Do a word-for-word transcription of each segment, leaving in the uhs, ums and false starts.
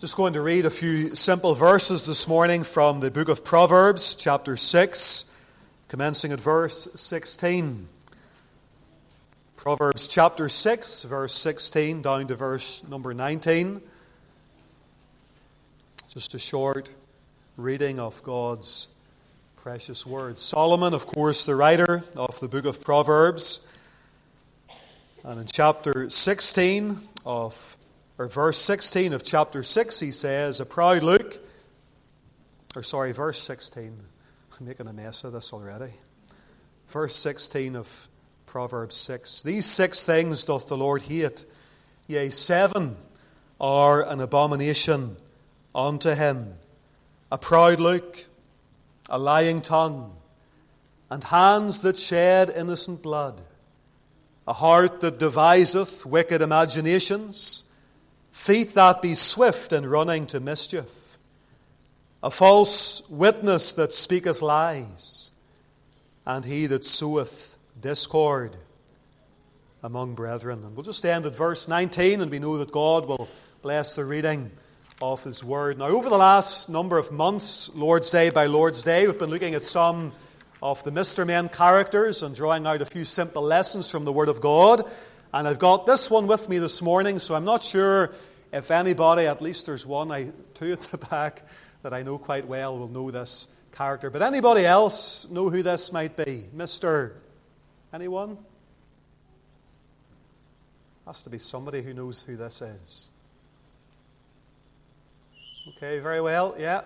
Just going to read a few simple verses this morning from the book of Proverbs, chapter six, commencing at verse sixteen. Proverbs chapter six, verse sixteen, down to verse number nineteen. Just a short reading of God's precious words. Solomon, of course, the writer of the book of Proverbs. And in chapter sixteen of Or verse sixteen of chapter six, he says, a proud look, or sorry, verse sixteen, I'm making a mess of this already. Verse sixteen of Proverbs six, these six things doth the Lord hate, yea, seven are an abomination unto him. A proud look, a lying tongue, and hands that shed innocent blood, a heart that deviseth wicked imaginations, feet that be swift in running to mischief, a false witness that speaketh lies, and he that soweth discord among brethren. And we'll just end at verse nineteen, and we know that God will bless the reading of His Word. Now, over the last number of months, Lord's Day by Lord's Day, we've been looking at some of the Mister Men characters and drawing out a few simple lessons from the Word of God. And I've got this one with me this morning, so I'm not sure if anybody, at least there's one, I, two at the back, that I know quite well will know this character. But anybody else know who this might be? Mister Anyone? Has to be somebody who knows who this is. Okay, very well, yeah.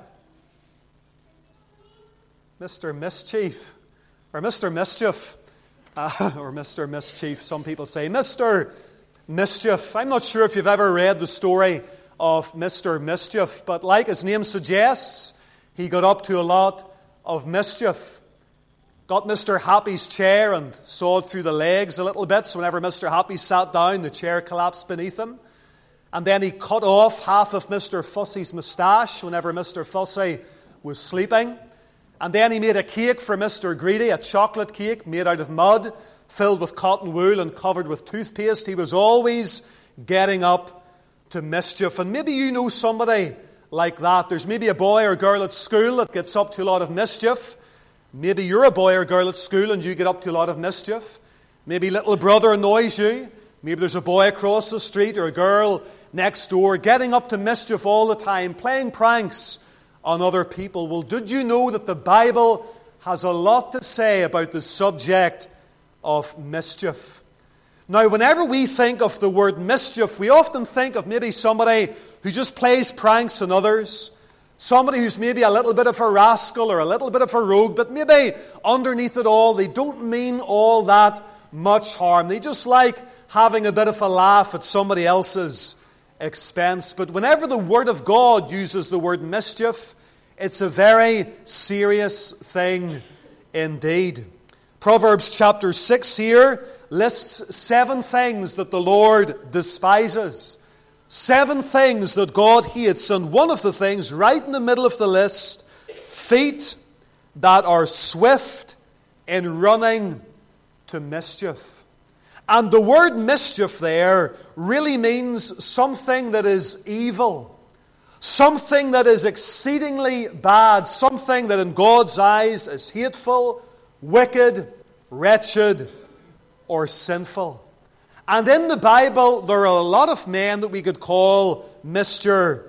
Mister Mischief, or Mister Mischief, uh, or Mister Mischief, some people say. Mister Mischief. I'm not sure if you've ever read the story of Mister Mischief, but like his name suggests, he got up to a lot of mischief. Got Mister Happy's chair and sawed through the legs a little bit, so whenever Mister Happy sat down, the chair collapsed beneath him. And then he cut off half of Mister Fussy's moustache whenever Mister Fussy was sleeping. And then he made a cake for Mister Greedy, a chocolate cake made out of mud, filled with cotton wool and covered with toothpaste. He was always getting up to mischief. And maybe you know somebody like that. There's maybe a boy or girl at school that gets up to a lot of mischief. Maybe you're a boy or girl at school and you get up to a lot of mischief. Maybe little brother annoys you. Maybe there's a boy across the street or a girl next door getting up to mischief all the time, playing pranks on other people. Well, did you know that the Bible has a lot to say about the subject of mischief? Now, whenever we think of the word mischief, we often think of maybe somebody who just plays pranks on others, somebody who's maybe a little bit of a rascal or a little bit of a rogue, but maybe underneath it all, they don't mean all that much harm. They just like having a bit of a laugh at somebody else's expense. But whenever the Word of God uses the word mischief, it's a very serious thing indeed. Proverbs chapter six here lists seven things that the Lord despises. Seven things that God hates. And one of the things right in the middle of the list, feet that are swift in running to mischief. And the word mischief there really means something that is evil. Something that is exceedingly bad. Something that in God's eyes is hateful, wicked, wretched, or sinful. And in the Bible, there are a lot of men that we could call Mister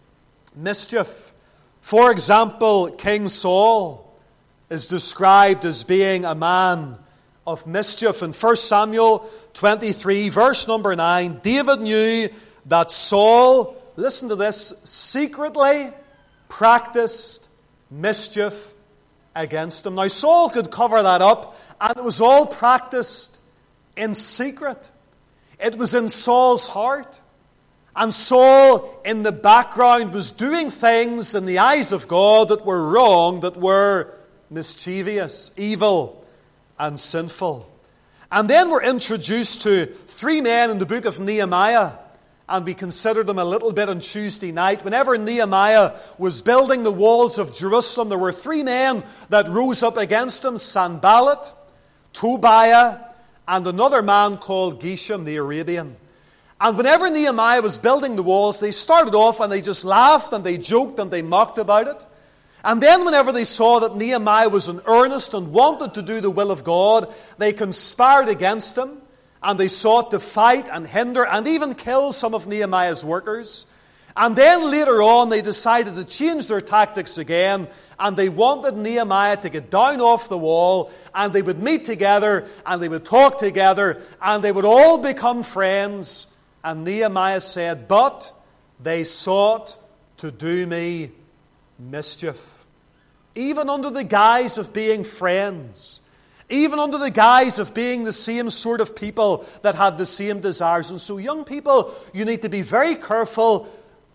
Mischief. For example, King Saul is described as being a man of mischief. In First Samuel twenty-three, verse number nine, David knew that Saul, listen to this, secretly practiced mischief against him. Now, Saul could cover that up, and it was all practiced in secret. It was in Saul's heart. And Saul, in the background, was doing things in the eyes of God that were wrong, that were mischievous, evil, and sinful. And then we're introduced to three men in the book of Nehemiah. And we considered them a little bit on Tuesday night. Whenever Nehemiah was building the walls of Jerusalem, there were three men that rose up against him: Sanballat, Tobiah, and another man called Geshem the Arabian. And whenever Nehemiah was building the walls, they started off and they just laughed and they joked and they mocked about it. And then whenever they saw that Nehemiah was in earnest and wanted to do the will of God, they conspired against him, and they sought to fight and hinder and even kill some of Nehemiah's workers. And then later on they decided to change their tactics again, and they wanted Nehemiah to get down off the wall, and they would meet together and they would talk together and they would all become friends. And Nehemiah said, "But they sought to do me mischief." Even under the guise of being friends, even under the guise of being the same sort of people that had the same desires. And so, young people, you need to be very careful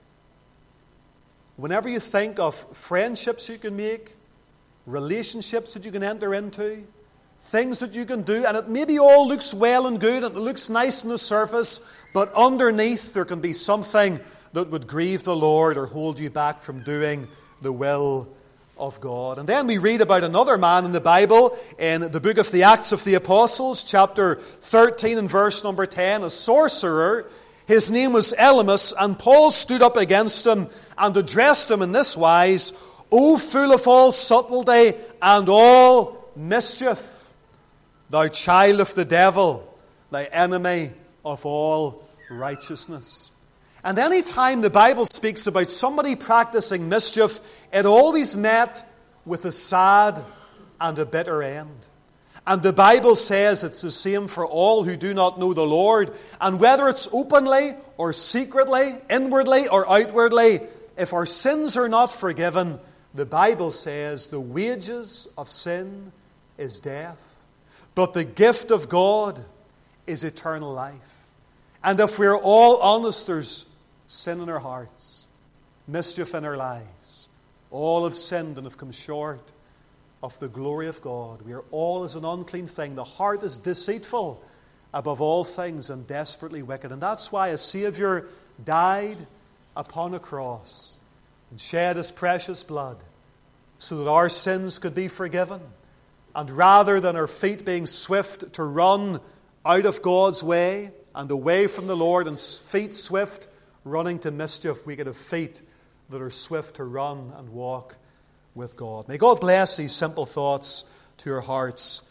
whenever you think of friendships you can make, relationships that you can enter into, things that you can do, and it maybe all looks well and good and it looks nice on the surface, but underneath there can be something that would grieve the Lord or hold you back from doing the will of God. And then we read about another man in the Bible in the book of the Acts of the Apostles, chapter thirteen and verse number ten, a sorcerer. His name was Elymas, and Paul stood up against him and addressed him in this wise: "O full of all subtlety and all mischief, thou child of the devil, thy enemy of all righteousness." And any time the Bible speaks about somebody practicing mischief, it always met with a sad and a bitter end. And the Bible says it's the same for all who do not know the Lord. And whether it's openly or secretly, inwardly or outwardly, if our sins are not forgiven, the Bible says the wages of sin is death, but the gift of God is eternal life. And if we're all honest, there's sin in our hearts, mischief in our lives. All have sinned and have come short of the glory of God. We are all as an unclean thing. The heart is deceitful above all things and desperately wicked. And that's why a Savior died upon a cross and shed His precious blood so that our sins could be forgiven. And rather than our feet being swift to run out of God's way and away from the Lord, and feet swift running to mischief, we could have feet that are swift to run and walk with God. May God bless these simple thoughts to your hearts